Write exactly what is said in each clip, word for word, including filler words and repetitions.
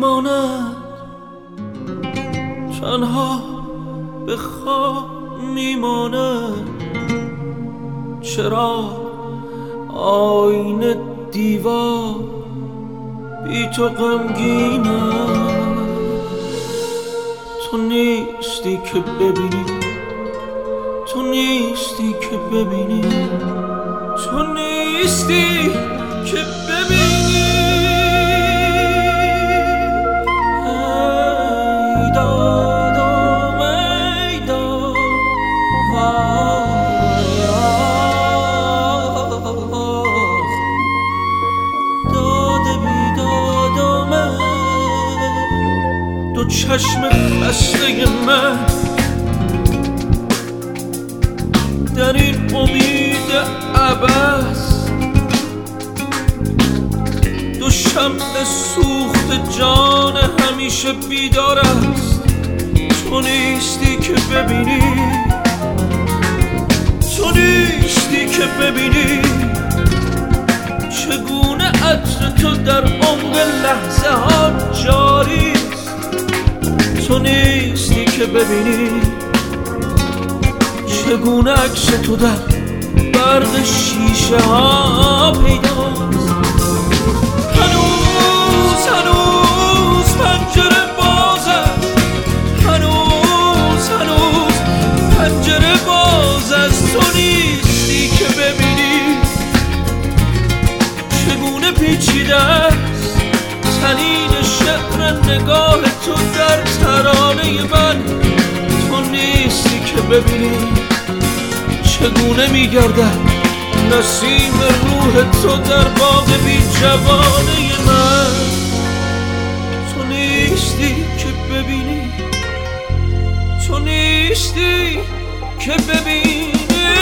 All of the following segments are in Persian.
میماند، تنها به خواب میماند. چرا آینه دیوار بی تو غمگینم؟ تو نیستی که ببینی، تو نیستی که ببینی، تو نیستی که ببینی. ای دادم ای داد، وای آخ، داد بیدادم. دو چشم خسته من در این امید عبث، دو شمع سوخت جان همیشه بیدار است. تو نیستی که ببینی، تو نیستی که ببینی چگونه عطر تو در عمق لحظه ها جاری است. تو نیستی که ببینی چگونه عکس تو در برق شیشه ها پیداست. هنوز هنوز پنجره باز است، هنوز هنوز پنجره باز است. تو نیستی که ببینی چگونه پیچیده است طنین شعر نگاه تو در ترانه من. تو نیستی که ببینی چگونه میگردد نسیم روح تو در باغ بی جوانه من. تو نیستی که ببینی، تو نیستی که ببینی.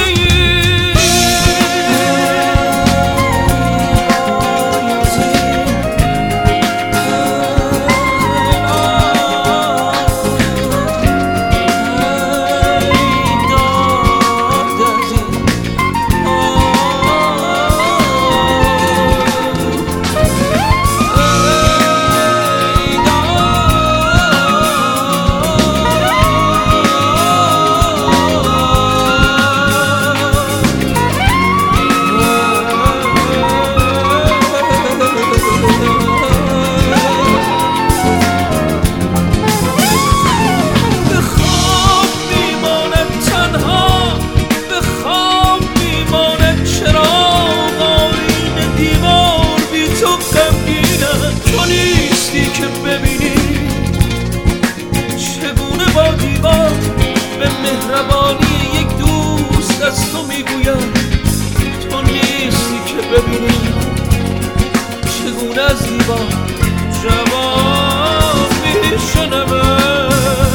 مهربانی یک دوست از تو میگویم تو نیستی که ببینی چگونه از دیوار جواب میشنوم.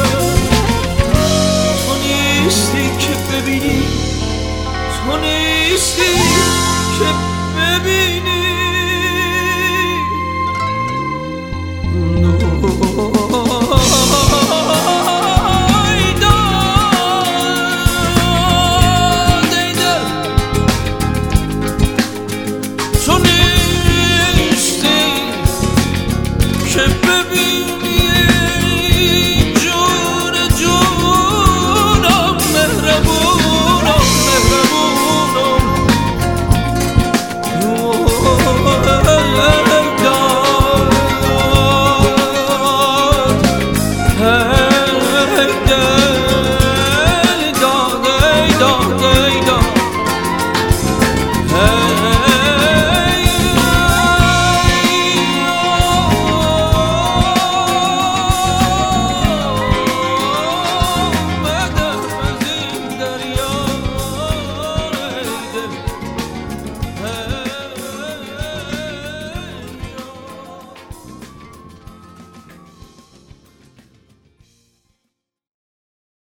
تو نیستی که ببینی، تو نیستی که ببینی.